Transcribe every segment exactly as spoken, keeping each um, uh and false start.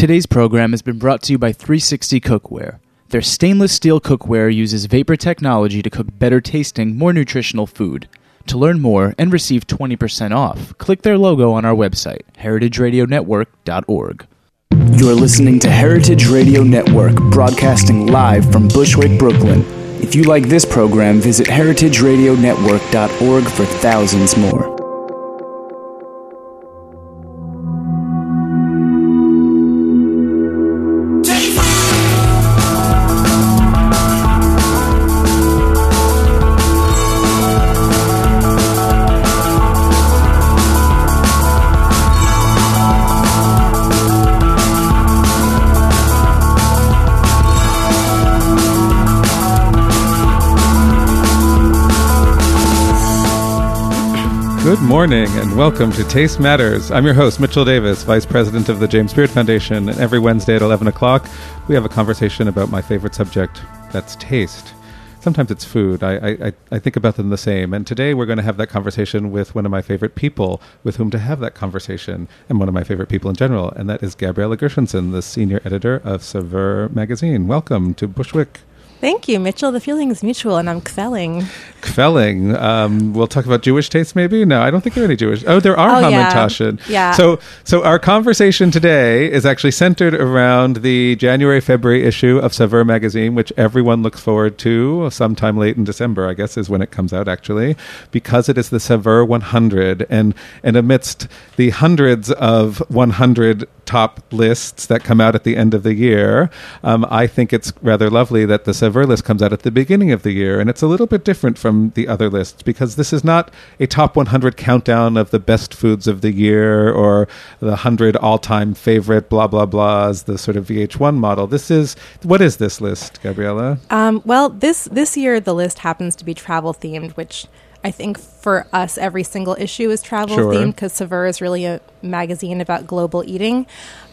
Today's program has been brought to you by three sixty Cookware. Their stainless steel cookware uses vapor technology to cook better tasting, more nutritional food. To learn more and receive twenty percent off, click their logo on our website, heritage radio network dot org. You're listening to Heritage Radio Network, broadcasting live from Bushwick, Brooklyn. If you like this program, visit heritage radio network dot org for thousands more. Good morning and welcome to Taste Matters. I'm your host, Mitchell Davis, Vice President of the James Beard Foundation, and every Wednesday at eleven o'clock, we have a conversation about my favorite subject, that's taste. Sometimes it's food. I, I, I think about them the same, and today we're going to have that conversation with one of my favorite people with whom to have that conversation, and one of my favorite people in general, and that is Gabriella Gershenson, the Senior Editor of Saveur magazine. Welcome to Bushwick. Thank you, Mitchell. The feeling is mutual, and I'm kvelling. Kvelling. Um, we'll talk about Jewish tastes, maybe? No, I don't think there are any Jewish. Oh, there are oh, Hamantaschen. Yeah. yeah. So, so our conversation today is actually centered around the January-February issue of Saveur magazine, which everyone looks forward to sometime late in December, I guess, is when it comes out, actually, because it is the Saveur one hundred. And, and amidst the hundreds of one hundred top lists that come out at the end of the year, um, I think it's rather lovely that the Saveur list comes out at the beginning of the year, and it's a little bit different from the other lists because this is not a top one hundred countdown of the best foods of the year or the one hundred all-time favorite blah blah blahs, the sort of V H one model. This is, what is this list, Gabriella? Um, well, this this year the list happens to be travel themed, which I think for us, every single issue is travel Sure. themed because Saveur is really a magazine about global eating.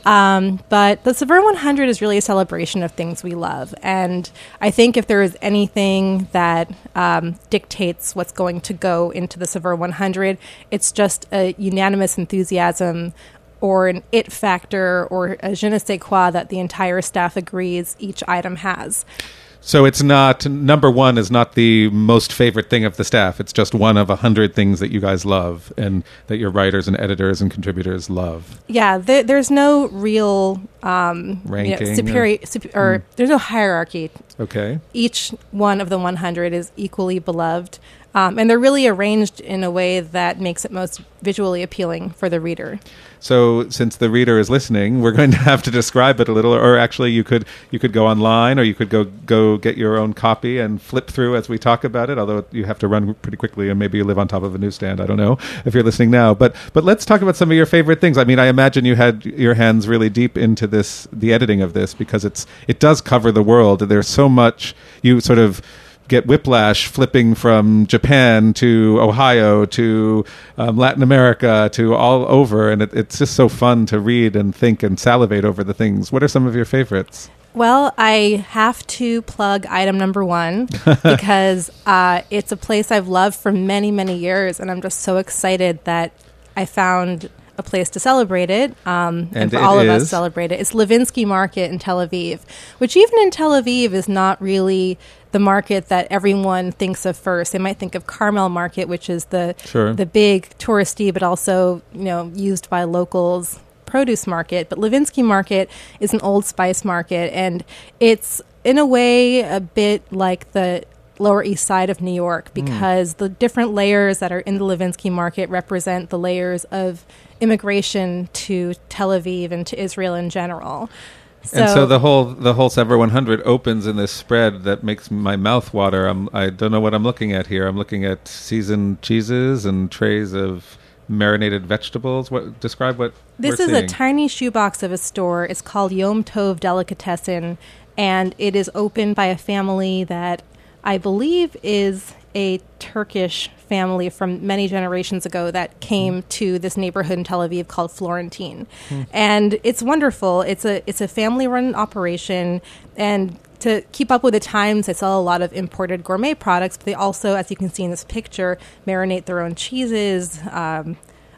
Um, but the Saveur one hundred is really a celebration of things we love. And I think if there is anything that um, dictates what's going to go into the Saveur one hundred, it's just a unanimous enthusiasm or an it factor or a je ne sais quoi that the entire staff agrees each item has. So it's not, number one is not the most favorite thing of the staff. It's just one of a hundred things that you guys love and that your writers and editors and contributors love. Yeah, there, there's no real um, ranking, you know, superior, or, super, or mm. there's no hierarchy. Okay. Each one of the one hundred is equally beloved. Um, and they're really arranged in a way that makes it most visually appealing for the reader. So since the reader is listening, we're going to have to describe it a little, or actually you could you could go online or you could go go get your own copy and flip through as we talk about it, although you have to run pretty quickly and maybe you live on top of a newsstand. I don't know if you're listening now. But but let's talk about some of your favorite things. I mean, I imagine you had your hands really deep into this, the editing of this, because it's it does cover the world. There's so much, you sort of get whiplash flipping from Japan to Ohio to um, Latin America to all over, and it, it's just so fun to read and think and salivate over the things. What are some of your favorites? Well, I have to plug item number one because uh, it's a place I've loved for many, many years, and I'm just so excited that I found a place to celebrate it, um, and, and for all is? of us to celebrate it. It's Levinsky Market in Tel Aviv, which even in Tel Aviv is not really the market that everyone thinks of first. They might think of Carmel Market, which is the sure. the big touristy, but also, you know, used by locals produce market. But Levinsky Market is an Old Spice market, and it's in a way a bit like the Lower East Side of New York because mm. the different layers that are in the Levinsky Market represent the layers of immigration to Tel Aviv and to Israel in general. So, and so the whole the whole Saveur one hundred opens in this spread that makes my mouth water. I'm, I don't know what I'm looking at here. I'm looking at seasoned cheeses and trays of marinated vegetables. What describe what this we're is seeing. A tiny shoebox of a store. It's called Yom Tov Delicatessen, and it is opened by a family that I believe is a Turkish family from many generations ago that came mm. to this neighborhood in Tel Aviv called Florentine. Mm. And it's wonderful. It's a it's a family-run operation, and to keep up with the times, they sell a lot of imported gourmet products, but they also, as you can see in this picture, marinate their own cheeses, um,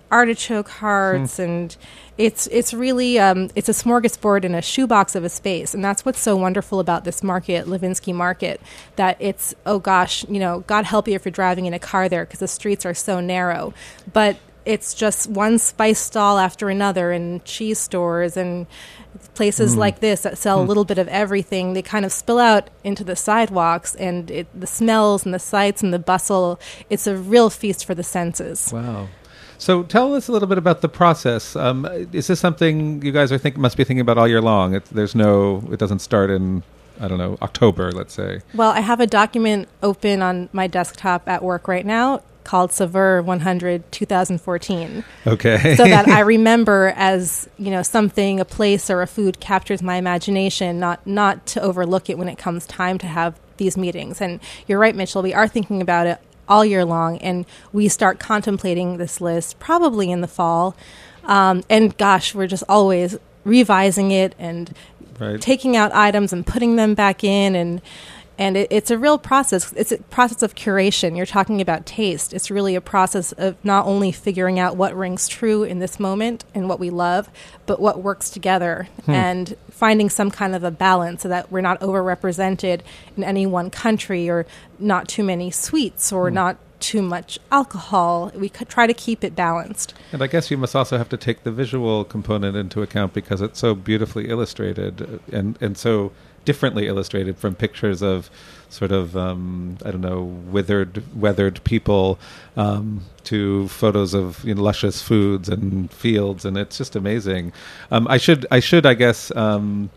artichoke hearts, mm. and it's it's really um, it's a smorgasbord in a shoebox of a space, and that's what's so wonderful about this market, Levinsky Market, that it's, oh gosh, you know, God help you if you're driving in a car there because the streets are so narrow, but it's just one spice stall after another, and cheese stores and places mm. like this that sell mm. a little bit of everything. They kind of spill out into the sidewalks, and it, the smells and the sights and the bustle, it's a real feast for the senses. Wow. So tell us a little bit about the process. Um, is this something you guys are think must be thinking about all year long? It, there's no, it doesn't start in, I don't know, October, let's say. Well, I have a document open on my desktop at work right now called Saveur one hundred twenty fourteen. Okay. So that I remember as, you know, something, a place or a food captures my imagination, not not to overlook it when it comes time to have these meetings. And you're right, Mitchell, we are thinking about it all year long, and we start contemplating this list probably in the fall. Um, and gosh, we're just always revising it and right. taking out items and putting them back in, and and it, it's a real process. It's a process of curation. You're talking about taste. It's really a process of not only figuring out what rings true in this moment and what we love, but what works together hmm. and finding some kind of a balance so that we're not overrepresented in any one country, or not too many sweets, or hmm. not too much alcohol. We could try to keep it balanced. And I guess you must also have to take the visual component into account, because it's so beautifully illustrated and, and so differently illustrated from pictures of sort of, um, I don't know, withered, weathered people um, to photos of, you know, luscious foods and fields. And it's just amazing. Um, I should, I should, I guess, um,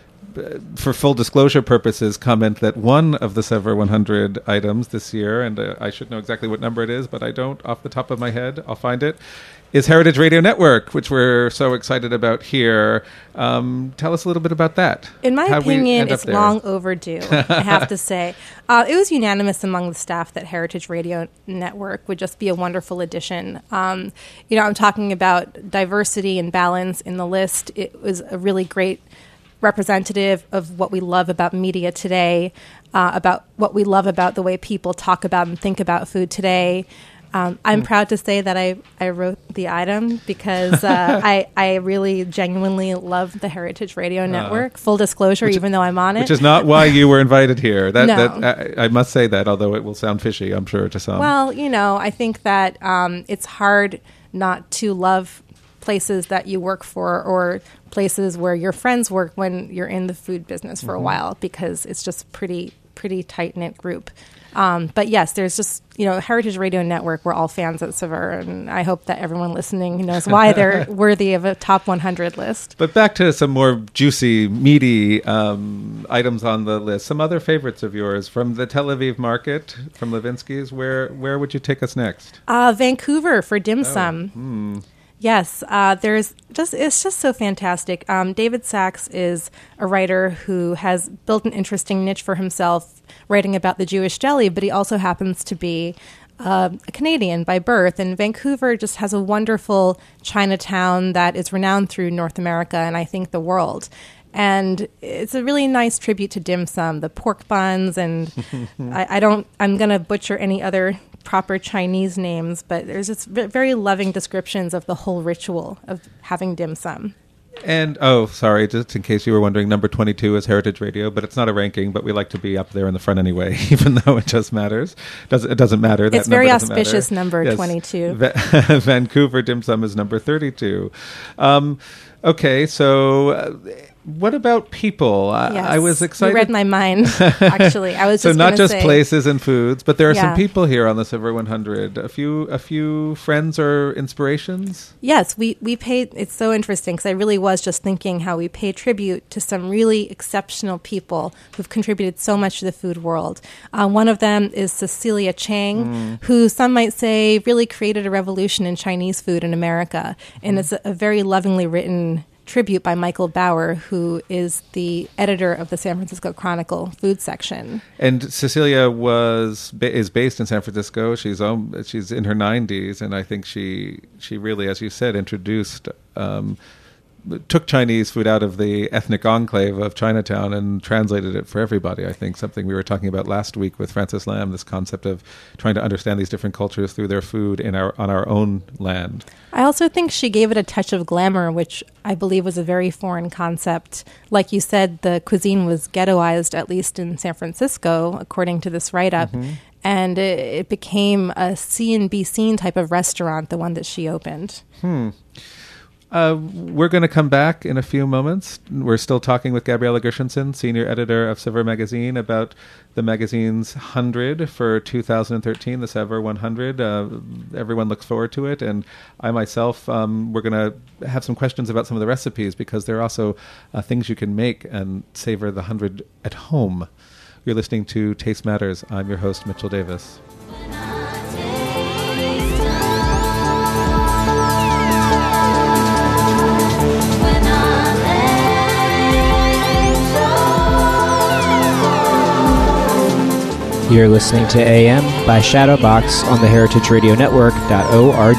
for full disclosure purposes, comment that one of the Saveur one hundred items this year, and uh, I should know exactly what number it is, but I don't off the top of my head, I'll find it, is Heritage Radio Network, which we're so excited about here. Um, tell us a little bit about that. In my How opinion, it's long overdue, I have to say. Uh, it was unanimous among the staff that Heritage Radio Network would just be a wonderful addition. Um, you know, I'm talking about diversity and balance in the list. It was a really great representative of what we love about media today, uh, about what we love about the way people talk about and think about food today. Um, I'm mm. proud to say that I, I wrote the item because uh, I, I really genuinely love the Heritage Radio Network. Uh, Full disclosure, even though I'm on it. Which is not why you were invited here. That, no. that I, I must say that, although it will sound fishy, I'm sure, to some. Well, you know, I think that um, it's hard not to love places that you work for, or places where your friends work when you're in the food business for mm-hmm. a while, because it's just pretty pretty tight-knit group. Um, but yes, there's just, you know, Heritage Radio Network, we're all fans at Saveur, and I hope that everyone listening knows why they're worthy of a top one hundred list. But back to some more juicy, meaty um, items on the list. Some other favorites of yours from the Tel Aviv market, from Levinsky's. Where where would you take us next? Uh, Vancouver for dim sum. Oh, hmm. Yes, uh, there's just it's just so fantastic. Um, David Sachs is a writer who has built an interesting niche for himself, writing about the Jewish deli, but he also happens to be uh, a Canadian by birth. And Vancouver just has a wonderful Chinatown that is renowned through North America and I think the world. And it's a really nice tribute to dim sum, the pork buns, and I, I don't, I'm going to butcher any other proper Chinese names, but there's just very loving descriptions of the whole ritual of having dim sum. And, oh, sorry, just in case you were wondering, number twenty-two is Heritage Radio, but it's not a ranking, but we like to be up there in the front anyway, even though it just matters. Does, it doesn't matter. That it's very number auspicious matter. number yes. twenty-two. Va- Vancouver dim sum is number thirty-two. Um, okay, so... Uh, what about people? I, yes. I was excited. You read my mind, actually. I was so just not just say, places and foods, but there are yeah. some people here on the Saveur one hundred. A few, a few friends or inspirations. Yes, we we paid. It's so interesting because I really was just thinking how we pay tribute to some really exceptional people who've contributed so much to the food world. Uh, one of them is Cecilia Chang, mm. who some might say really created a revolution in Chinese food in America, and mm. it's a, a very lovingly written tribute by Michael Bauer, who is the editor of the San Francisco Chronicle food section. And Cecilia was is based in San Francisco. She's um, she's in her nineties, and I think she she really, as you said, introduced um, took Chinese food out of the ethnic enclave of Chinatown and translated it for everybody. I think something we were talking about last week with Francis Lam, this concept of trying to understand these different cultures through their food in our on our own land. I also think she gave it a touch of glamour, which I believe was a very foreign concept. Like you said, the cuisine was ghettoized, at least in San Francisco, according to this write-up. Mm-hmm. And it, it became a see and be seen type of restaurant, the one that she opened. Hmm. Uh, we're going to come back in a few moments. We're still talking with Gabriella Gershenson, senior editor of Saveur magazine, about the magazine's one hundred for two thousand thirteen, the Saveur one hundred. Uh, everyone looks forward to it. And I myself, um, we're going to have some questions about some of the recipes, because there are also uh, things you can make and savor the one hundred at home. You're listening to Taste Matters. I'm your host, Mitchell Davis. You're listening to A M by Shadowbox on the heritage radio network dot org.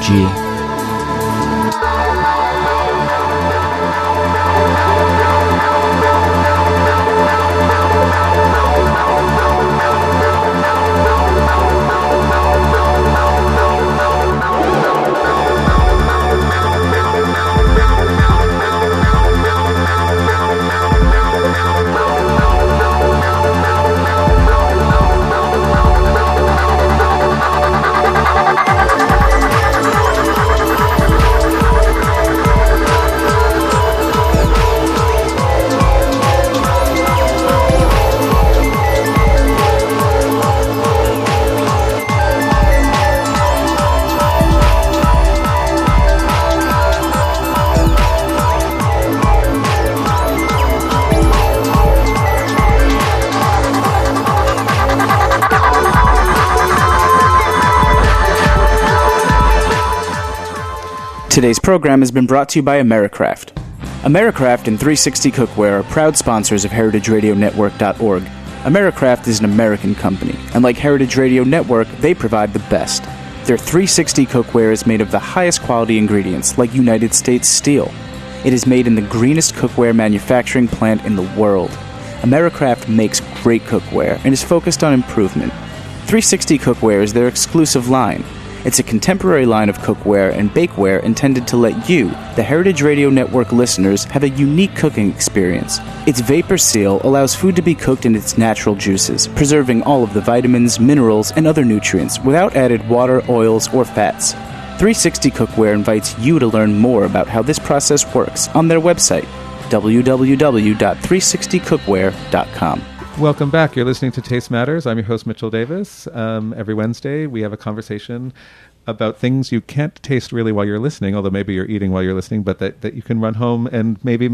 Today's program has been brought to you by Americraft. Americraft and three sixty Cookware are proud sponsors of heritage radio network dot org. Americraft is an American company, and like Heritage Radio Network, they provide the best. Their three sixty cookware is made of the highest quality ingredients, like United States steel. It is made in the greenest cookware manufacturing plant in the world. Americraft makes great cookware and is focused on improvement. three sixty Cookware is their exclusive line. It's a contemporary line of cookware and bakeware intended to let you, the Heritage Radio Network listeners, have a unique cooking experience. Its vapor seal allows food to be cooked in its natural juices, preserving all of the vitamins, minerals, and other nutrients without added water, oils, or fats. three sixty Cookware invites you to learn more about how this process works on their website, w w w dot three sixty cookware dot com. Welcome back. You're listening to Taste Matters. I'm your host, Mitchell Davis. Um, every Wednesday, we have a conversation about things you can't taste really while you're listening, although maybe you're eating while you're listening, but that, that you can run home and maybe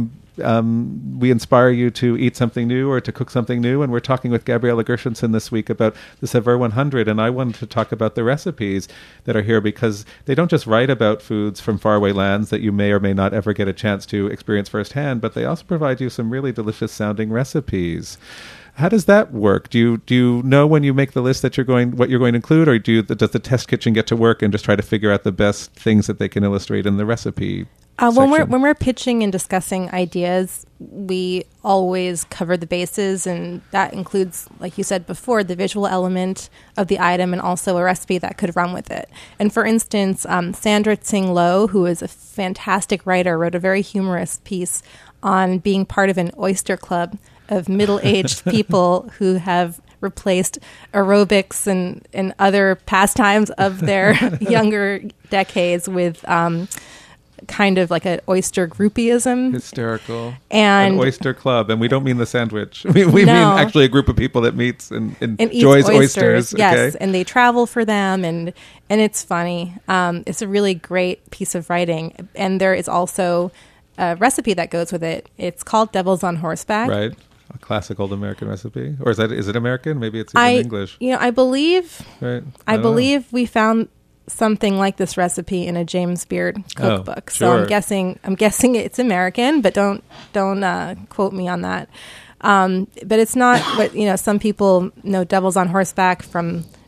um, we inspire you to eat something new or to cook something new. And we're talking with Gabriella Gershenson this week about the Saveur one hundred. And I wanted to talk about the recipes that are here, because they don't just write about foods from faraway lands that you may or may not ever get a chance to experience firsthand, but they also provide you some really delicious sounding recipes. How does that work? Do you do you know when you make the list that you're going what you're going to include, or do you, does the test kitchen get to work and just try to figure out the best things that they can illustrate in the recipe? Uh, when we're when we're pitching and discussing ideas, we always cover the bases, and that includes, like you said before, the visual element of the item and also a recipe that could run with it. And for instance, um, Sandra Tsing Loh, who is a fantastic writer, wrote a very humorous piece on being part of an oyster club of middle-aged people who have replaced aerobics and, and other pastimes of their younger decades with um, kind of like an oyster groupieism. Hysterical. And an oyster club. And we don't mean the sandwich. We, we no. mean actually a group of people that meets and, and, and enjoys oysters. oysters. Yes, okay? And they travel for them, and, and it's funny. Um, it's a really great piece of writing. And there is also a recipe that goes with it. It's called Devils on Horseback. Right. A classic old American recipe, or is that is it American? Maybe it's even I, English. You know, I believe. Right. I, I believe know. we found something like this recipe in a James Beard cookbook. Oh, so sure. I'm guessing. I'm guessing it's American, but don't don't uh, quote me on that. Um, but it's not what you know. Some people know Devils on Horseback from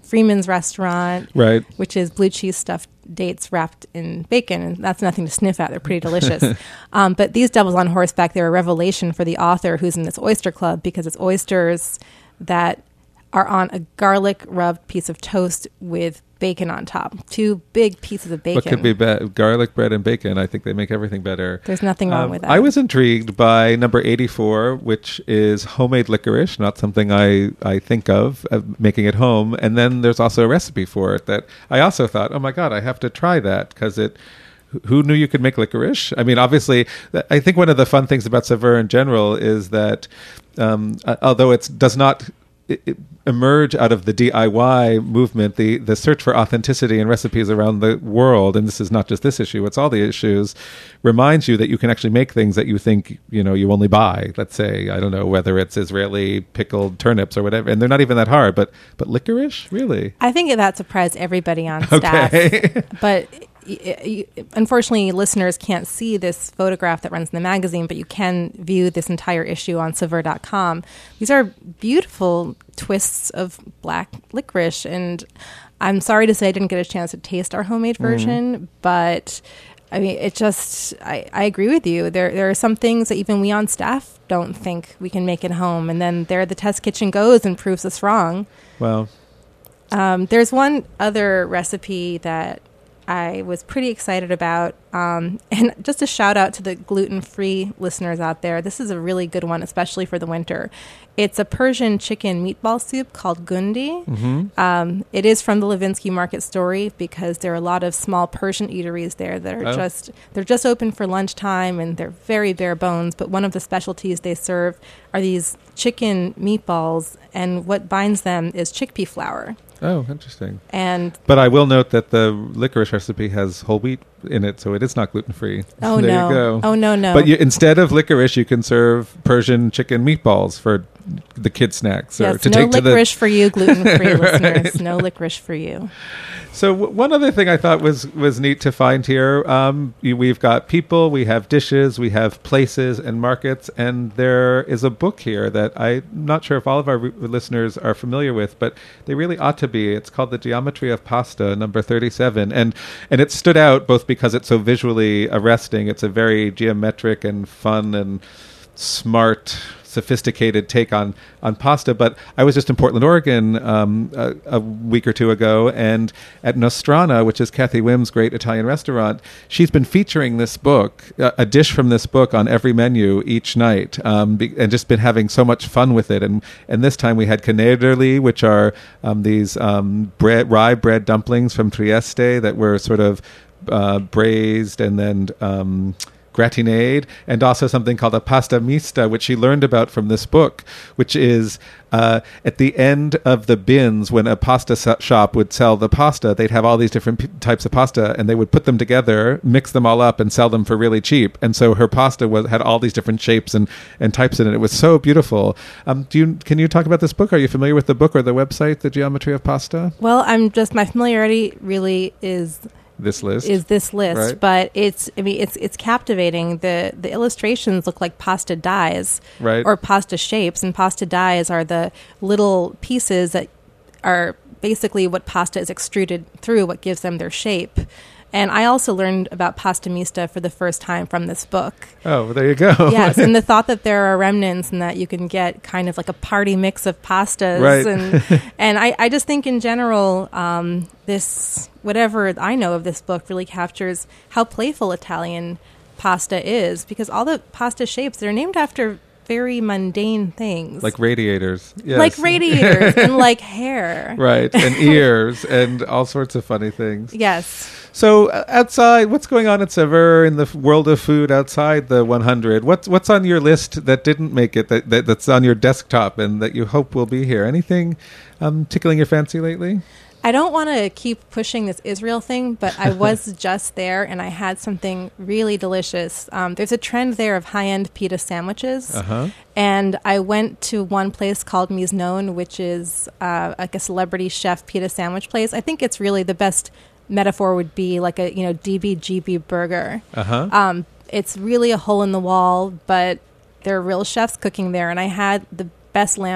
Freeman's Restaurant, Right. which is blue cheese stuffed dates wrapped in bacon, and that's nothing to sniff at. They're pretty delicious. um, but these Devils on Horseback, they're a revelation for the author who's in this oyster club, because it's oysters that are on a garlic rubbed piece of toast with bacon on top. Two big pieces of bacon. What could be better? Garlic bread and bacon. I think they make everything better. There's nothing wrong Um, with that. I was intrigued by number eighty-four, which is homemade licorice, not something I, I think of, of making at home. And then there's also a recipe for it that I also thought, oh my God, I have to try that, because it... Who knew you could make licorice? I mean, obviously, I think one of the fun things about Saveur in general is that um, although it does not it, it emerge out of the D I Y movement, the, the search for authenticity in recipes around the world, and this is not just this issue, it's all the issues, reminds you that you can actually make things that you think, you know, you only buy. Let's say, I don't know, whether it's Israeli pickled turnips or whatever, and they're not even that hard, but, but licorice? Really? I think that surprised everybody on staff. Okay. But y- y- unfortunately, listeners can't see this photograph that runs in the magazine, but you can view this entire issue on saveur dot com. These are beautiful twists of black licorice, and I'm sorry to say I didn't get a chance to taste our homemade version, mm. but I mean, it just, I, I agree with you. There there are some things that even we on staff don't think we can make at home, and then there the test kitchen goes and proves us wrong. Well, um, there's one other recipe that I was pretty excited about. Um, and just a shout out to the gluten-free listeners out there. This is a really good one, especially for the winter. It's a Persian chicken meatball soup called gundi. mm-hmm. Um, it is from the Levinsky Market Story, because there are a lot of small Persian eateries there that are oh. just, they're just open for lunchtime, and they're very bare bones. But one of the specialties they serve are these chicken meatballs, and what binds them is chickpea flour. Oh, interesting. And but I will note that the licorice recipe has whole wheat in it, so it is not gluten-free. Oh, there no. you go. Oh, no, no. But you, instead of licorice, you can serve Persian chicken meatballs for the kid snacks. Yes, or to no take licorice to the for you, gluten-free Right. listeners. No licorice for you. So w- one other thing I thought was, was neat to find here, um, you, we've got people, we have dishes, we have places and markets, and there is a book here that I'm not sure if all of our re- listeners are familiar with, but they really ought to be. It's called The Geometry of Pasta, number thirty-seven, and and it stood out both because it's so visually arresting. It's a very geometric and fun and smart, sophisticated take on, on pasta. But I was just in Portland, Oregon um, a, a week or two ago, and at Nostrana, which is Kathy Wim's great Italian restaurant, she's been featuring this book, uh, a dish from this book on every menu each night, um, be, and just been having so much fun with it. And and this time we had canederli, which are um, these um, bread, rye bread dumplings from Trieste that were sort of uh, braised and then... Um, gratinade, and also something called a pasta mista, which she learned about from this book, which is uh, at the end of the bins, when a pasta so- shop would sell the pasta, they'd have all these different p- types of pasta, and they would put them together, mix them all up, and sell them for really cheap. And so her pasta was had all these different shapes and, and types in it. It was so beautiful. Um, do you can you talk about this book? Are you familiar with the book or the website, The Geometry of Pasta? Well, I'm just, my familiarity really is... This list is this list, right? But it's, I mean, it's it's captivating. The the illustrations look like pasta dies, right? Or pasta shapes, and pasta dies are the little pieces that are basically what pasta is extruded through, what gives them their shape. And I also learned about pasta mista for the first time from this book. Oh, well, there you go. Yes, and the thought that there are remnants and that you can get kind of like a party mix of pastas. Right. And and I, I just think in general, um, this, whatever I know of this book really captures how playful Italian pasta is, because all the pasta shapes, they're named after very mundane things. Like radiators. Yes. Like radiators and like hair. Right, and ears and all sorts of funny things. Yes. So uh, outside, what's going on at Saveur in the f- world of food outside the one hundred? What's what's on your list that didn't make it, that, that that's on your desktop and that you hope will be here? Anything um, tickling your fancy lately? I don't want to keep pushing this Israel thing, but I was just there and I had something really delicious. Um, there's a trend there of high-end pita sandwiches. Uh-huh. And I went to one place called Miznon, which is uh, like a celebrity chef pita sandwich place. I think it's really the best metaphor would be like a, you know, D B G B burger. Uh-huh. Um, it's really a hole in the wall, but there are real chefs cooking there. And I had the best lamb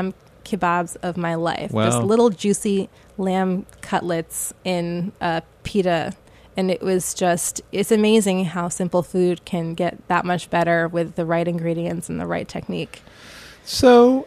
kebabs of my life. Wow. Just little juicy lamb cutlets in a pita. And it was just, it's amazing how simple food can get that much better with the right ingredients and the right technique. So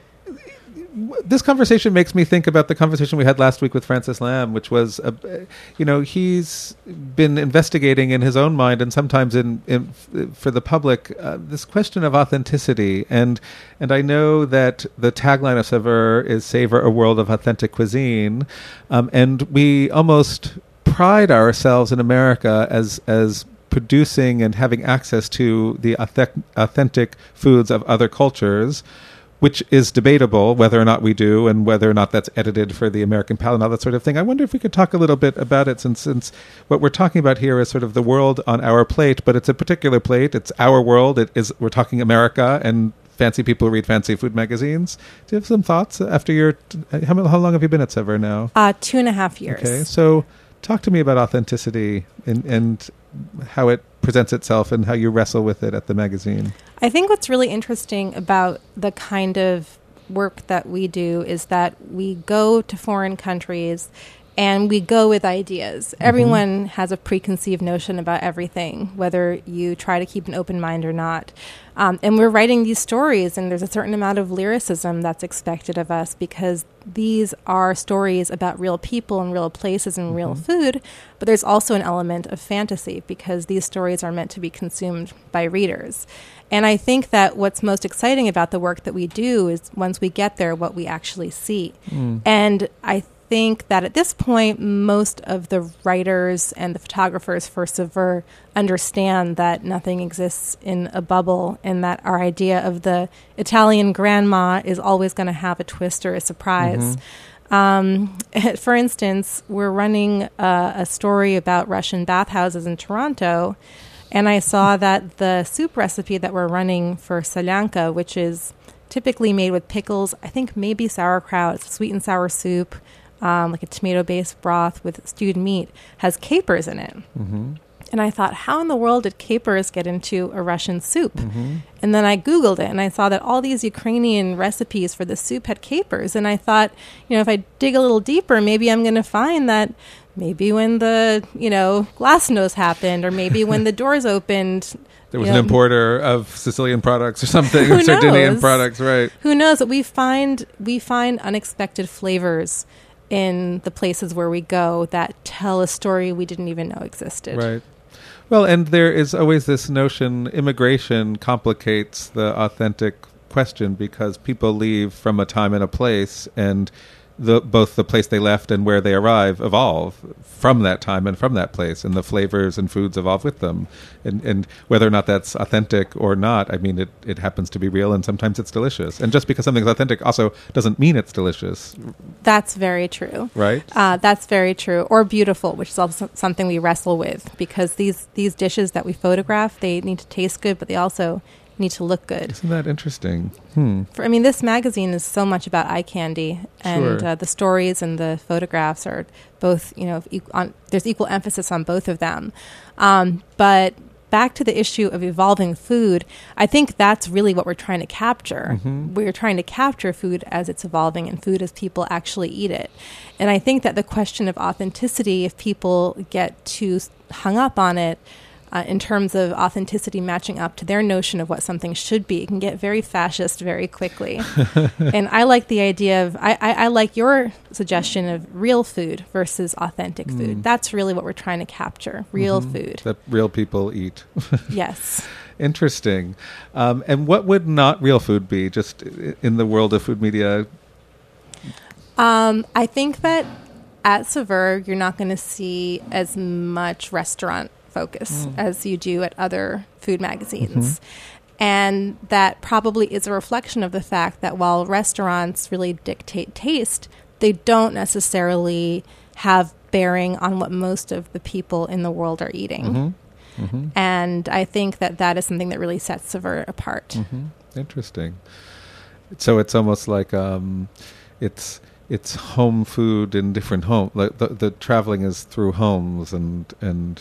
this conversation makes me think about the conversation we had last week with Francis Lam, which was, uh, you know, he's been investigating in his own mind and sometimes in, in for the public uh, this question of authenticity. And and I know that the tagline of Saveur is "Savor a world of authentic cuisine," um, and we almost pride ourselves in America as as producing and having access to the authentic, authentic foods of other cultures, which is debatable whether or not we do and whether or not that's edited for the American palate and all that sort of thing. I wonder if we could talk a little bit about it, since since what we're talking about here is sort of the world on our plate, but it's a particular plate. It's our world. It is, we're talking America, and fancy people read fancy food magazines. Do you have some thoughts after your, how, how long have you been at Saveur now? Uh, two and a half years. Okay, so talk to me about authenticity and, and how it presents itself and how you wrestle with it at the magazine. I think what's really interesting about the kind of work that we do is that we go to foreign countries and we go with ideas. Mm-hmm. Everyone has a preconceived notion about everything, whether you try to keep an open mind or not. Um, and we're writing these stories, and there's a certain amount of lyricism that's expected of us because these are stories about real people and real places and mm-hmm. real food, but there's also an element of fantasy because these stories are meant to be consumed by readers. And I think that what's most exciting about the work that we do is once we get there, what we actually see. Mm. And I think that at this point, most of the writers and the photographers for Saveur understand that nothing exists in a bubble and that our idea of the Italian grandma is always going to have a twist or a surprise. Mm-hmm. Um, for instance, we're running uh, a story about Russian bathhouses in Toronto, and I saw that the soup recipe that we're running for Solyanka, which is typically made with pickles, I think maybe sauerkraut, it's sweet and sour soup, Um, like a tomato-based broth with stewed meat, has capers in it. Mm-hmm. And I thought, how in the world did capers get into a Russian soup? Mm-hmm. And then I Googled it, and I saw that all these Ukrainian recipes for the soup had capers. And I thought, you know, if I dig a little deeper, maybe I'm going to find that maybe when the, you know, glasnost happened, or maybe when the doors opened, there was you an know, importer of Sicilian products or something, or Sardinian products, right? Who knows? But we find we find unexpected flavors in the places where we go that tell a story we didn't even know existed. Right. Well, and there is always this notion, immigration complicates the authentic question because people leave from a time and a place, and the both the place they left and where they arrive evolve from that time and from that place, and the flavors and foods evolve with them. And, and whether or not that's authentic or not, I mean, it, it happens to be real, and sometimes it's delicious. And just because something's authentic also doesn't mean it's delicious. That's very true. Right? Uh, that's very true. Or beautiful, which is also something we wrestle with, because these, these dishes that we photograph, they need to taste good, but they also need to look good. Isn't that interesting? Hmm. For, I mean, this magazine is so much about eye candy, and Sure. uh, the stories and the photographs are both, you know, equal, on, there's equal emphasis on both of them. Um, but back to the issue of evolving food, I think that's really what we're trying to capture. Mm-hmm. We're trying to capture food as it's evolving and food as people actually eat it. And I think that the question of authenticity, if people get too hung up on it, Uh, in terms of authenticity matching up to their notion of what something should be, it can get very fascist very quickly. And I like the idea of, I, I, I like your suggestion of real food versus authentic mm. food. That's really what we're trying to capture, real mm-hmm. food. That real people eat. Yes. Interesting. Um, and what would not real food be, just in the world of food media? Um, I think that at Saveur, you're not going to see as much restaurant focus mm. as you do at other food magazines. Mm-hmm. And that probably is a reflection of the fact that while restaurants really dictate taste, they don't necessarily have bearing on what most of the people in the world are eating. Mm-hmm. Mm-hmm. And I think that that is something that really sets Saveur apart. Mm-hmm. Interesting. So it's almost like um, it's it's home food in different homes. Like the, the traveling is through homes and and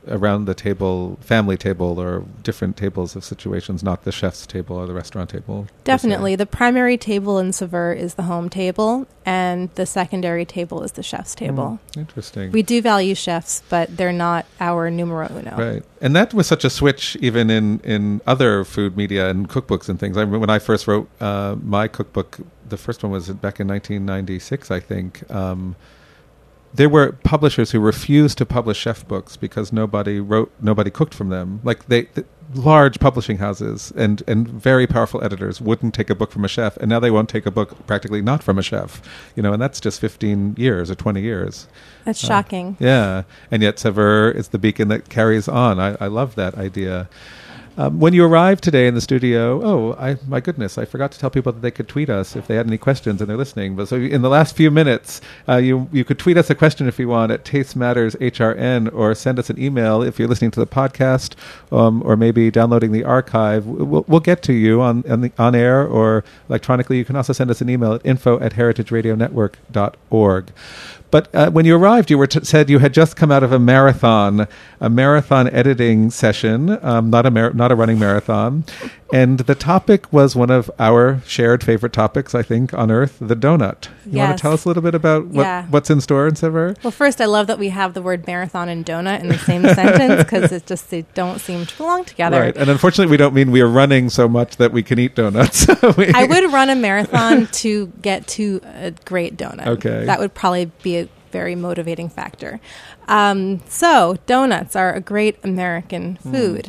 around the table, family table, or different tables of situations, not the chef's table or the restaurant table. Definitely. The primary table in Saveur is the home table, and the secondary table is the chef's table. Mm, interesting. We do value chefs, but they're not our numero uno. Right. And that was such a switch even in, in other food media and cookbooks and things. I remember when I first wrote uh, my cookbook, the first one was back in nineteen ninety-six, I think. Um, there were publishers who refused to publish chef books because nobody wrote, nobody cooked from them. Like they, the large publishing houses and, and very powerful editors wouldn't take a book from a chef, and now they won't take a book practically not from a chef. You know, and that's just fifteen years or twenty years. That's Uh, shocking. Yeah, and yet Saveur is the beacon that carries on. I, I love that idea. Um, when you arrived today in the studio, oh, I, my goodness, I forgot to tell people that they could tweet us if they had any questions and they're listening. But so in the last few minutes, uh, you you could tweet us a question if you want at Taste Matters H R N, or send us an email if you're listening to the podcast, um, or maybe downloading the archive. We'll, we'll get to you on on, the, on air or electronically. You can also send us an email at info at heritage radio network dot org. But uh, when you arrived, you were t- said you had just come out of a marathon, a marathon editing session, um, not a mar- not a running marathon, and the topic was one of our shared favorite topics, I think, on Earth: the donut. You Yes. want to tell us a little bit about what, Yeah. what's in store in Saveur? Well, first, I love that we have the word marathon and donut in the same sentence, because it just they don't seem to belong together. Right, and unfortunately, we don't mean we are running so much that we can eat donuts. We- I would run a marathon to get to a great donut. Okay. That would probably be a very motivating factor. Um, so, donuts are a great American food.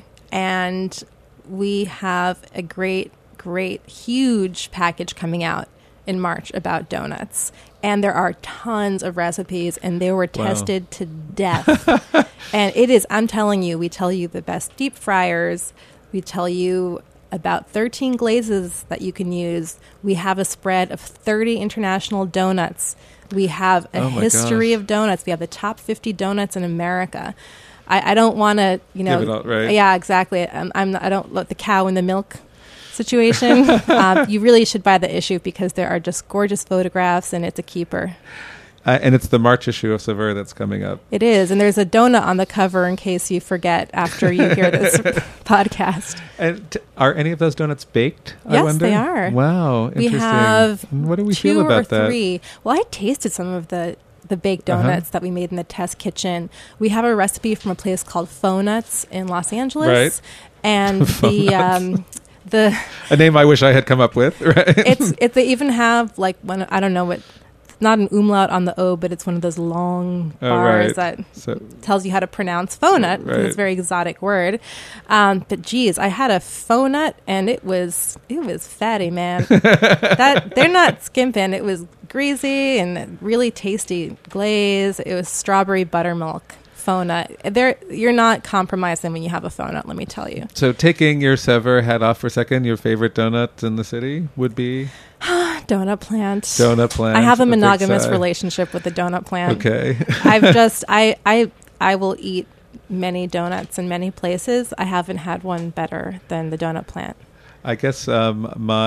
And we have a great, great, huge package coming out in March about donuts. And there are tons of recipes, and they were Wow. tested to death. And it is, I'm telling you, we tell you the best deep fryers. We tell you about thirteen glazes that you can use. We have a spread of thirty international donuts. We have a Oh my history gosh. of donuts. We have the top fifty donuts in America. I, I don't want to, you know, Give it all, right? yeah, exactly. I'm, I'm not, I don't let the cow in the milk situation. um, you really should buy the issue, because there are just gorgeous photographs, and it's a keeper. Uh, and it's the March issue of Saveur that's coming up. It is, and there's a donut on the cover in case you forget after you hear this podcast. And t- are any of those donuts baked? I Yes, wonder? they are. Wow, We interesting. have And what do we two feel about or that? three. Well, I tasted some of the the baked Uh-huh. donuts that we made in the test kitchen. We have a recipe from a place called Faux Nuts in Los Angeles, Right. and Faux the Nuts. um, the A name I wish I had come up with. Right? it's it. They even have like one. I don't know what. Not an umlaut on the O, but it's one of those long Oh, bars right. that So, tells you how to pronounce faux nut. Right. It's a very exotic word. Um, but geez, I had a faux nut, and it was it was fatty, man. that they're not skimping. It was greasy and really tasty glaze. It was strawberry buttermilk faux nut. There, you're not compromising when you have a faux nut. Let me tell you. so taking your Saveur hat off for a second, your favorite donut in the city would be Donut plant. Donut Plant. I have a Big monogamous sigh. relationship with the donut plant. Okay. I've just I I I will eat many donuts in many places. I haven't had one better than the donut plant. I guess um,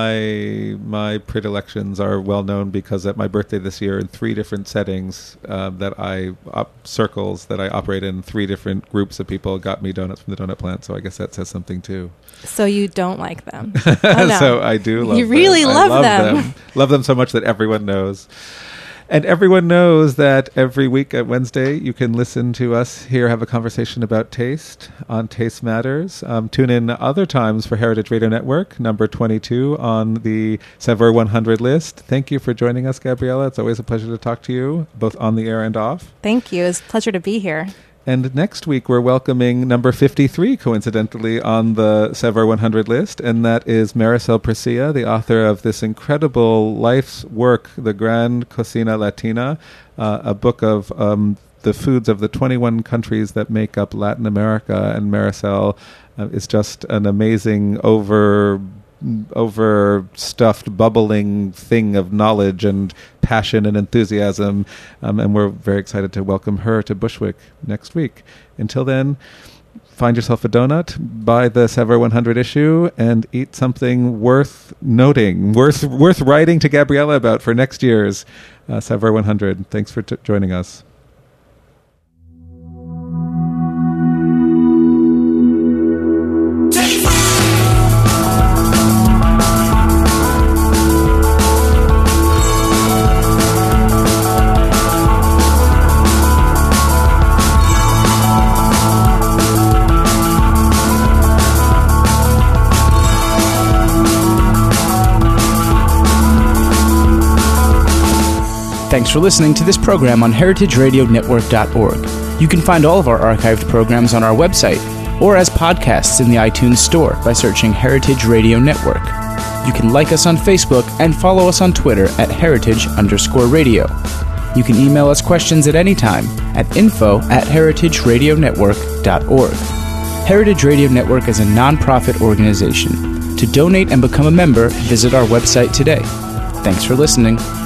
my my predilections are well known because at my birthday this year, in three different settings uh, that I op- circles that I operate in, three different groups of people got me donuts from the donut plant. So I guess that says something too. So you don't like them. Oh, no. So I do love You them. really I love them. Love them so much that everyone knows. And everyone knows that every week at Wednesday, you can listen to us here have a conversation about taste on Taste Matters. Um, tune in other times for Heritage Radio Network, number twenty-two on the Saveur one hundred list. Thank you for joining us, Gabriella. It's always a pleasure to talk to you, both on the air and off. Thank you. It's a pleasure to be here. And next week, we're welcoming number fifty-three, coincidentally, on the Saveur one hundred list, and that is Maricel Presilla, the author of this incredible life's work, The Gran Cocina Latina, uh, a book of um, the foods of the twenty-one countries that make up Latin America. And Maricel uh, is just an amazing, over... overstuffed, bubbling thing of knowledge and passion and enthusiasm. Um, and we're very excited to welcome her to Bushwick next week. Until then, find yourself a donut, buy the Saveur one hundred issue, and eat something worth noting, worth worth writing to Gabriella about for next year's uh, Saveur one hundred. Thanks for t- joining us. Thanks for listening to this program on heritage radio network dot org. You can find all of our archived programs on our website or as podcasts in the iTunes Store by searching Heritage Radio Network. You can like us on Facebook and follow us on Twitter at heritage underscore radio. You can email us questions at any time at info at heritage radio network dot org. Heritage Radio Network is a non-profit organization. To donate and become a member, visit our website today. Thanks for listening.